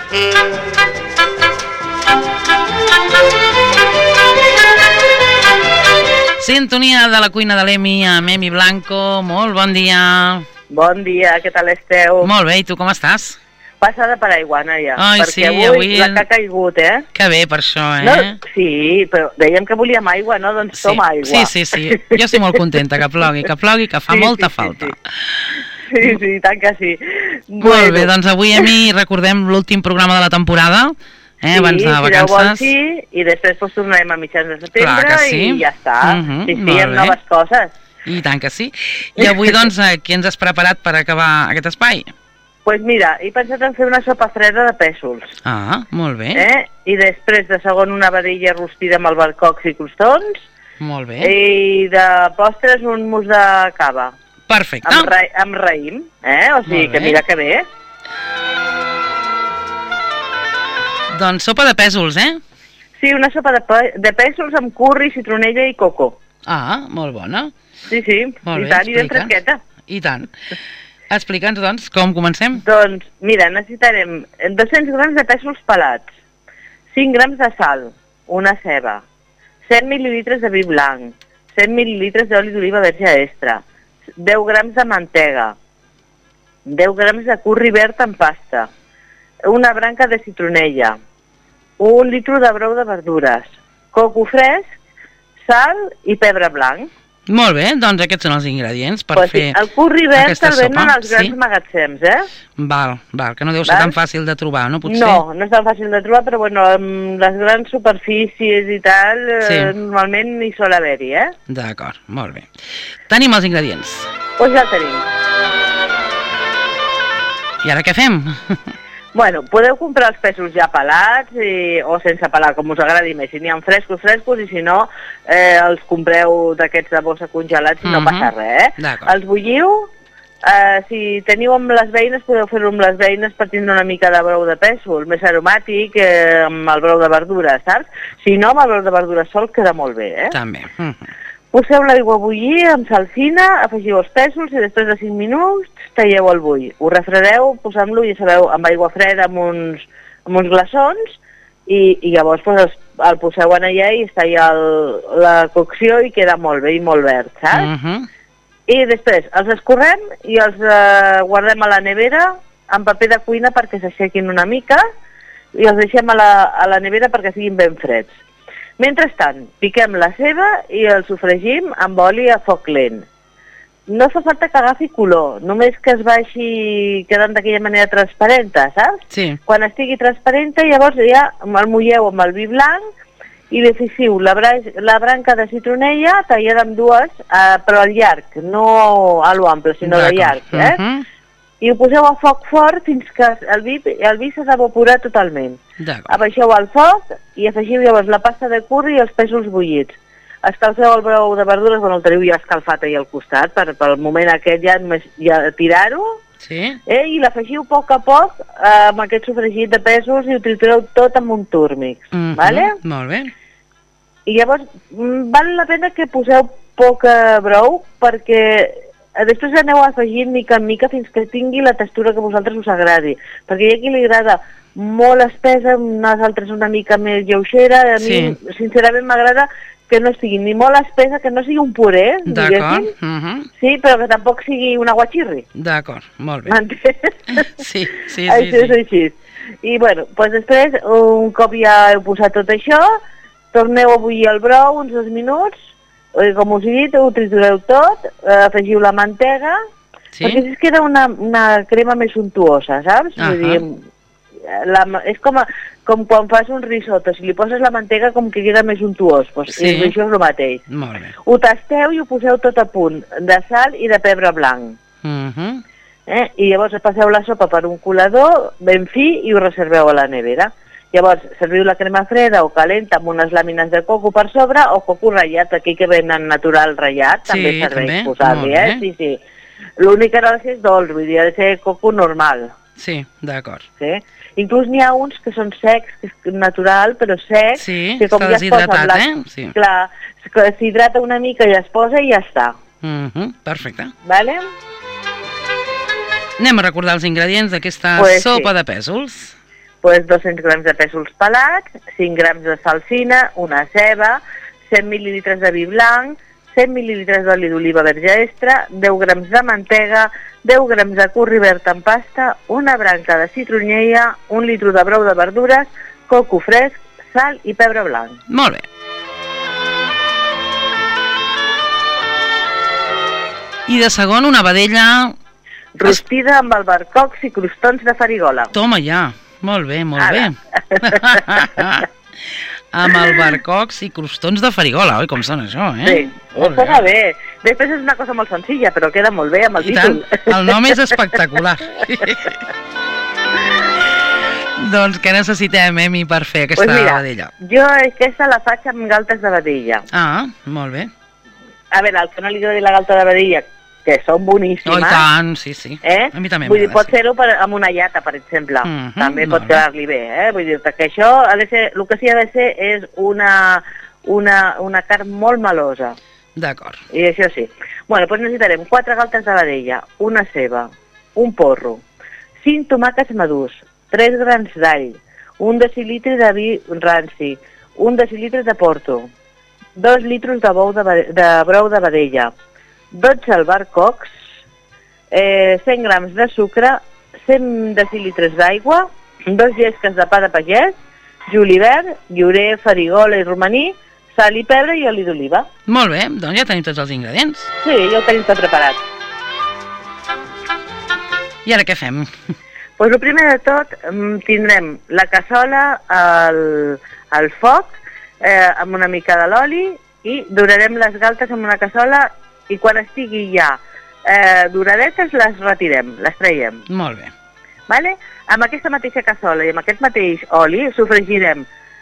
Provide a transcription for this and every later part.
Sintonia de la cuina de l'Emi amb Emi Blanco. Molt bon dia. Bon dia, què tal esteu? Molt bé, i tu com estàs? Passada per aigua, Naia. Ai, perquè sí, avui la que ha caigut, Que bé, per això, No, sí, però dèiem que volíem aigua, no? Doncs toma aigua. Sí. Jo estic molt contenta que plogui, que fa molta falta. Sí, tant que sí. Molt bé, doncs avui, Emi, recordem l'últim programa de la temporada, abans de vacances. Sí, i després tornarem a mitjans de setembre i ja està. Sí, amb noves coses. I tant que sí. I avui, doncs, què ens has preparat per acabar aquest espai? Doncs mira, he pensat en fer una sopa freda de pèsols. Ah, molt bé. I després de segon una vedella rostida amb albercocs i crostons. Molt bé. I de postres un mus de cava. Perfecte. Amb raïm, o sigui que mira que bé. Doncs sopa de pèsols, Sí, una sopa de pèsols amb curri, citronella i coco. Ah, molt bona. Sí, molt i tant, i ben fresqueta. I tant. Explica'ns, doncs, com comencem? Doncs, mira, necessitarem 200 grams de pèsols pelats, 5 grams de sal, una ceba, 100 mil·lilitres de vi blanc, 100 mil·lilitres d'oli d'oliva verge extra, 10 grams de mantega, 10 grams de curri verd en pasta, una branca de citronella, 1 litre de brou de verdures, coco fresc, sal i pebre blanc. Molt bé, doncs aquests són els ingredients per fer el curri verd el venen als grans magatzems, Val, que no deu ser tan fàcil de trobar, no? Potser? No és tan fàcil de trobar, però bueno, amb les grans superfícies i tal, normalment hi sol haver-hi, D'acord, molt bé. Tenim els ingredients. Doncs ja el tenim. I ara què fem? Bueno, podeu comprar els pèsols ja pelats o sense pelar, com us agradi més. Si n'hi ha frescos, i si no, els compreu d'aquests de bossa congelats i no passa res, Els bulliu, si teniu amb les beines, podeu fer-ho amb les beines per tindre una mica de brou de pèsol, més aromàtic, amb el brou de verdura, saps? Si no, amb el brou de verdura sol queda molt bé, També. Poseu l'aigua a bullir amb sal fina, afegiu els pèsols i després de 5 minuts talleu el bull. Ho refredeu posant-lo, ja sabeu, amb aigua freda, amb uns glaçons i llavors el poseu en allà i està ja la cocció i queda molt bé i molt verd, saps? I després els escorrem i els guardem a la nevera amb paper de cuina perquè s'aixequin una mica i els deixem a la nevera perquè siguin ben freds. Mentrestant, piquem la ceba i el sofregim amb oli a foc lent. No fa falta que agafi color, només que es vagi quedant d'aquella manera transparenta, saps? Sí. Quan estigui transparenta, llavors ja el mulleu amb el vi blanc i li afegiu la branca de citronella tallada amb dues, però al llarg, no a l'ample, sinó de llarg, i ho poseu a foc fort fins que el vi s'ha d'evaporar totalment. Abaixeu el foc i afegiu llavors la pasta de curri i els pèsols bullits. Escalfeu el brou de verdures, el teniu ja escalfat ahir al costat, pel moment aquest ja tirar-ho, i l'afegiu a poc amb aquest sofregit de pèsols i ho tritureu tot amb un túrmix. Molt bé. I llavors val la pena que poseu poc brou perquè després aneu afegint mica en mica fins que tingui la textura que a vosaltres us agradi. Perquè hi ha qui li agrada molt espessa, unes altres una mica més lleugera. A mi, sincerament, m'agrada que no estigui ni molt espessa, que no sigui un puré, diguéssim. Sí, però que tampoc sigui un aguachirri. D'acord, molt bé. M'entens? Sí. Això és així. I, bueno, doncs després, un cop ja heu posat tot això, torneu a bullir el brou uns 2 minuts, com us he dit, ho tritureu tot, afegiu la mantega, perquè així es queda una crema més suntuosa, saps? Vull dir, és com quan fas un risotto, si li poses la mantega com que queda més suntuós, això és el mateix. Molt bé. Ho tasteu i ho poseu tot a punt, de sal i de pebre blanc. I llavors passeu la sopa per un colador ben fi i ho reserveu a la nevera. Llavors, serviu la crema freda o calenta amb unes làmines de coco per sobre o coco ratllat, aquí que venen natural ratllat, també serveix posar-li, Sí. L'únic que no ha de ser és dolç, vull dir, ha de ser coco normal. Sí, d'acord. Inclús n'hi ha uns que són secs, que és natural, però secs, que com està deshidratat, Clar, s'hidrata una mica i es posa i ja està. Perfecte. Vale? Anem a recordar els ingredients d'aquesta sopa de pèsols. doncs 200 grams de pèsols pelats, 5 grams de sal fina, una ceba, 100 mil·lilitres de vi blanc, 100 mil·lilitres d'oli d'oliva verge extra, 10 grams de mantega, 10 grams de curri verd en pasta, una branca de citronyella, 1 litre de brou de verdures, coco fresc, sal i pebre blanc. Molt bé. I de segon, una vedella... Rostida amb albercocs i crostons de farigola. Toma ja, molt bé, molt bé. Amb albercocs i crostons de farigola, oi, com sona això, Sí, sona bé. Després és una cosa molt senzilla, però queda molt bé amb el títol. El nom és espectacular. Doncs què necessitem, Emi, per fer aquesta vedella? Jo aquesta la faig amb galtes de vedella. Ah, molt bé. A veure, el que no li agradi la galta de vedella, que són boníssimes. Oh, i tant, sí. A mi també Vull dir, pot fer-ho amb una llata, per exemple. També pot quedar-li bé, Vull dir que això ha de ser, el que sí ha de ser és una carn molt melosa. D'acord. I això sí. Bueno, doncs necessitarem 4 galtes de vedella, una ceba, un porro, 5 tomàquets madurs, 3 grans d'all, 1 decilitre de vi ranci, 1 decilitre de porto, 2 litres de brou de vedella, 12 albercocs, 100 grams de sucre, 100 decilitres d'aigua, 2 llesques de pa de pagès, julivert, llorer, farigola i romaní, sal i pebre i oli d'oliva. Molt bé, doncs ja tenim tots els ingredients. Sí, ja ho tenim tot preparat. I ara què fem? Doncs el primer de tot tindrem la cassola al foc amb una mica de l'oli i dorarem les galtes amb una cassola i quan estigui ja doradetes les retirem, les traiem. Molt bé. Vale? Amb aquesta mateixa cassola i amb aquest mateix oli sofregirem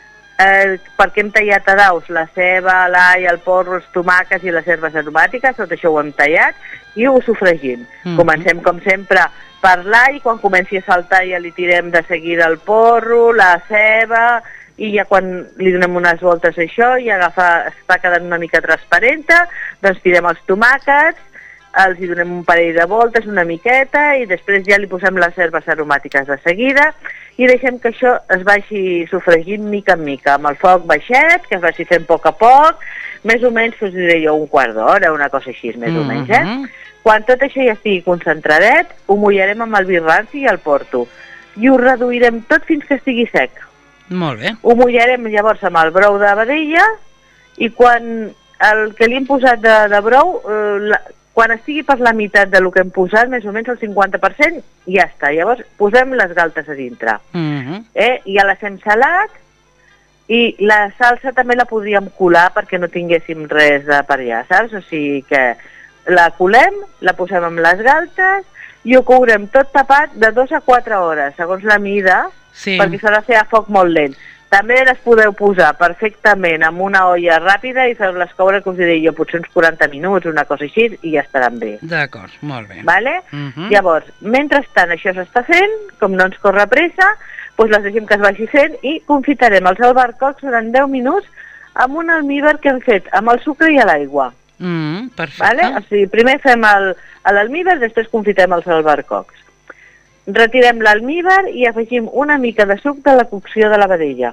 perquè hem tallat a daus la ceba, l'all, el porro, els tomàquets i les herbes aromàtiques, tot això ho hem tallat i ho sofregim. Comencem, com sempre, per l'all, quan comenci a saltar ja li tirem de seguida el porro, la ceba, i ja quan li donem unes voltes a això i està quedant una mica transparenta, doncs tirem els tomàquets, els hi donem un parell de voltes, una miqueta, i després ja li posem les herbes aromàtiques de seguida i deixem que això es vagi sofregint mica en mica, amb el foc baixet, que es vagi fent a poc, més o menys, us diré jo, un quart d'hora, una cosa així, més o menys, Quan tot això ja estigui concentradet, ho mullarem amb el vi ranci i el porto, i ho reduirem tot fins que estigui sec. Molt bé. Ho mullarem llavors amb el brou de vedella, i quan el que li hem posat de brou, quan estigui per la meitat del que hem posat, més o menys el 50%, ja està. Llavors posem les galtes a dintre. Ja les hem salat i la salsa també la podríem colar perquè no tinguéssim res de per allà, saps? O sigui que la colem, la posem amb les galtes i ho courem tot tapat de 2 a 4 hores, segons la mida, perquè s'ha de fer a foc molt lent. També les podeu posar perfectament en una olla ràpida i fer-les coure, que us diré jo, potser uns 40 minuts, una cosa així, i ja estaran bé. D'acord, molt bé. Vale? Llavors, mentrestant això s'està fent, com no ens corre pressa, doncs les deixem que es vagi fent i confitarem els albercocs durant 10 minuts amb un almívar que hem fet amb el sucre i l'aigua. Perfecte. Vale? O sigui, primer fem l'almívar, després confitem els albercocs. Retirem l'almívar i afegim una mica de suc de la cocció de la vedella.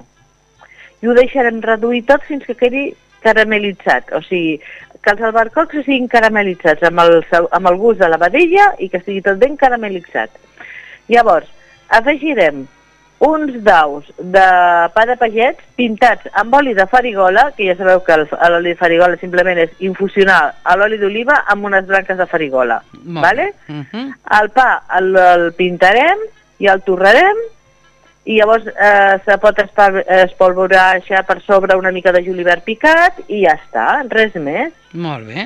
I ho deixarem reduir tot fins que quedi caramelitzat. O sigui, que els albercocs siguin caramelitzats amb el gust de la vedella i que estigui tot ben caramelitzat. Llavors, afegirem uns daus de pa de pagès pintats amb oli de farigola, que ja sabeu que l'oli de farigola simplement és infusionar l'oli d'oliva amb unes branques de farigola. Vale? El pa el pintarem i el torrarem i llavors se pot espolvorar per sobre una mica de julivert picat i ja està, res més. Molt bé.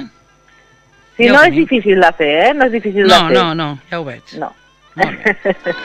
Si no és difícil de fer, no és difícil de fer. No, ja ho veig. No. Molt bé.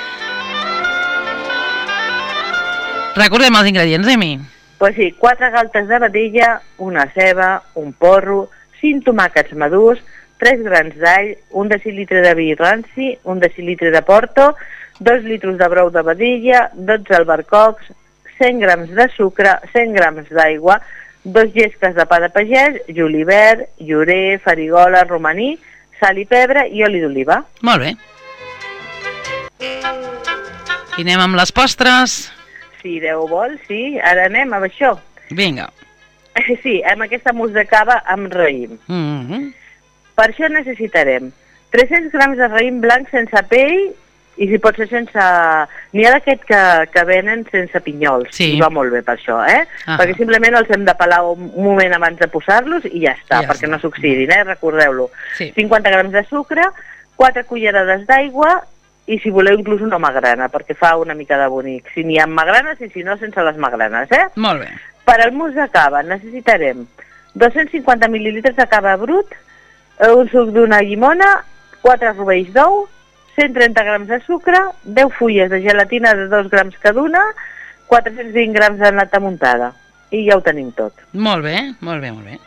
Recordem els ingredients, Emi. Doncs sí, 4 galtes de vedella, una ceba, un porro, 5 tomàquets madurs, 3 grans d'all, 1 decilitre de vi ranci, 1 decilitre de porto, 2 litres de brou de vedella, 12 albercocs, 100 grams de sucre, 100 grams d'aigua, 2 llesques de pa de pagès, julivert, llorer, farigola, romaní, sal i pebre i oli d'oliva. Molt bé. I anem amb les postres? Si Déu vol, sí. Ara anem amb això. Vinga. Sí, amb aquesta mousse de cava amb raïm. Per això necessitarem 300 grams de raïm blanc sense pell i si pot ser sense... N'hi ha d'aquest que venen sense pinyols. Sí. I va molt bé per això, Perquè simplement els hem de pelar un moment abans de posar-los i ja està, perquè no s'oxidin, recordeu-lo. Sí. 50 grams de sucre, 4 cullerades d'aigua i si voleu inclús una magrana, perquè fa una mica de bonic. Si n'hi ha magranes i si no, sense les magranes, Molt bé. Per al mousse de cava necessitarem 250 mil·lilitres de cava brut, un suc d'una llimona, 4 rovells d'ou, 130 grams de sucre, 10 fulles de gelatina de 2 grams cada una, 420 grams de nata muntada. I ja ho tenim tot. Molt bé, molt bé, molt bé.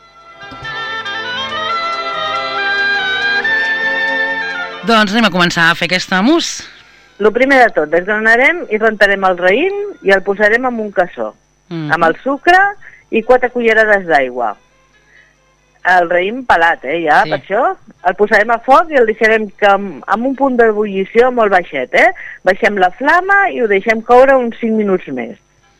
Doncs anem a començar a fer aquesta mousse. El primer de tot, desgranarem i rentarem el raïm i el posarem en un cassó, amb el sucre i 4 cullerades d'aigua. El raïm pelat, ja, per això. El posarem a foc i el deixarem amb un punt d'ebullició molt baixet, Baixem la flama i ho deixem coure uns 5 minuts més.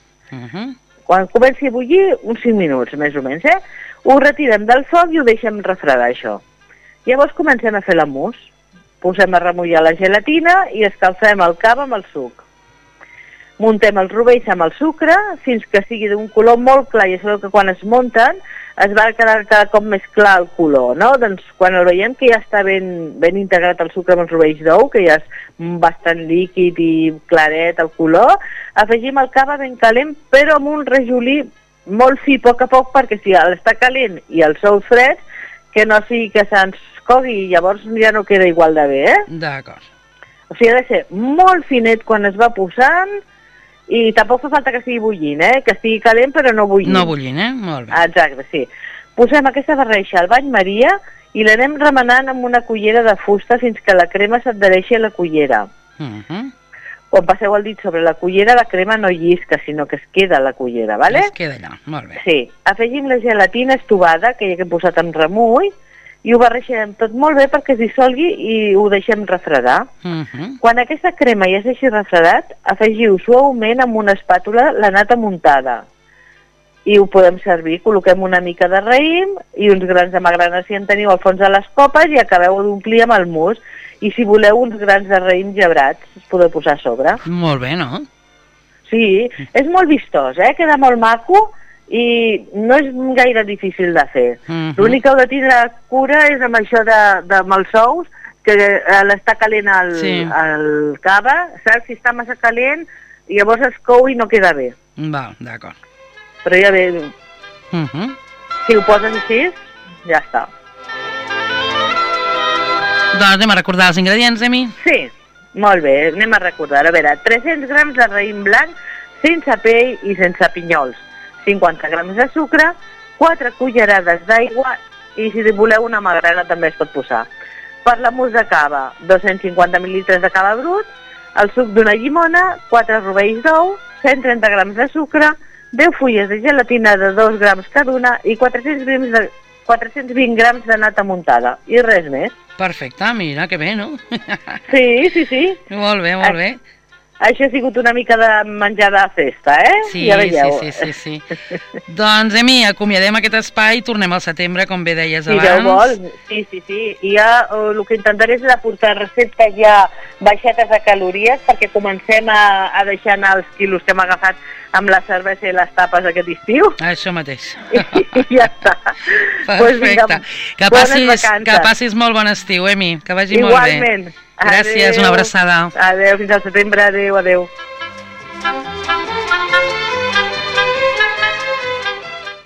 Quan comenci a bullir, uns 5 minuts, més o menys, Ho retirem del foc i ho deixem refredar, això. Llavors comencem a fer la mousse. Posem a remullar la gelatina i escalfem el cava amb el suc. Muntem els rovells amb el sucre fins que sigui d'un color molt clar. Ja sabeu que quan es munten es va quedar cada cop més clar el color, no? Doncs quan el veiem que ja està ben integrat el sucre amb els rovells d'ou, que ja és bastant líquid i claret el color, afegim el cava ben calent però amb un rajolí molt fi a poc, perquè si està calent i els ous freds, que no sigui que se'ns cogui i llavors ja no queda igual de bé, D'acord. O sigui, ha de ser molt finet quan es va posant i tampoc fa falta que estigui bullint, que estigui calent però no bullint. No bullint, Molt bé. Exacte, sí. Posem aquesta barreixa al bany Maria i l'anem remenant amb una cullera de fusta fins que la crema s'adhereixi a la cullera. Quan passeu el dit sobre la cullera, la crema no llisca, sinó que es queda a la cullera, ¿vale? Es queda allà, molt bé. Sí. Afegim la gelatina estovada, que ja que hem posat en remull, i ho barreixem tot molt bé perquè es dissolgui i ho deixem refredar. Quan aquesta crema ja s'hagi refredat, afegiu suaument amb una espàtula la nata muntada. I ho podem servir, col·loquem una mica de raïm i uns grans de magrana si en teniu al fons de les copes i acabeu d'omplir amb el mousse. I si voleu uns grans de raïm gebrats, es podeu posar a sobre. Molt bé, no? Sí, és molt vistós, queda molt maco i no és gaire difícil de fer. L'únic que heu de tindre cura és amb això amb els ous, que l'està calent el cava, saps? Si està massa calent, llavors es cou i no queda bé. Val, d'acord. Però ja ve... Si ho poses així, ja està. Doncs anem a recordar els ingredients, Emi? Sí, molt bé, anem a recordar. A veure, 300 grams de raïm blanc sense pell i sense pinyols, 50 grams de sucre, 4 cullerades d'aigua i si voleu una magrana també es pot posar. Per la mousse de cava, 250 mil·lilitres de cava brut, el suc d'una llimona, 4 rovells d'ou, 130 grams de sucre, 10 fulles de gelatina de 2 grams cada una i 420 grams de nata muntada. I res més. Perfecte, mira, que bé, no? Sí, sí, sí. Molt bé, molt bé. Això ha sigut una mica de menjar de festa, Sí, ja veieu. sí. Doncs, Emi, acomiadem aquest espai i tornem al setembre, com bé deies abans. Si Déu vol, sí. I ja el que intentaré és aportar receptes ja baixetes de calories perquè comencem a deixar anar els quilos que hem agafat amb la cervesa i les tapes aquest estiu. Això mateix. I ja està. Perfecte. Que passis molt bon estiu, Emi. Que vagi molt bé. Igualment. Gràcies, una abraçada. Adéu, fins al setembre. Adéu.